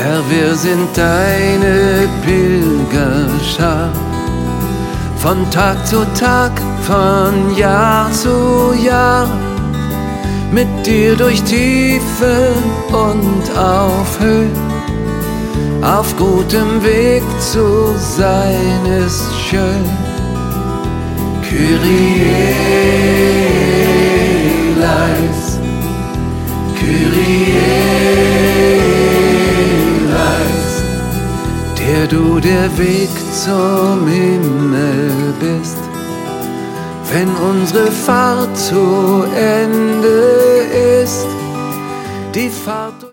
Herr, wir sind deine Pilgerschar, von Tag zu Tag, von Jahr zu Jahr, mit dir durch Tiefen und auf Höhe, auf gutem Weg zu sein ist schön. Kyrie eleis, Kyrie eleis, der du der Weg zum Himmel bist. Wenn unsere Fahrt zu Ende ist, die Fahrt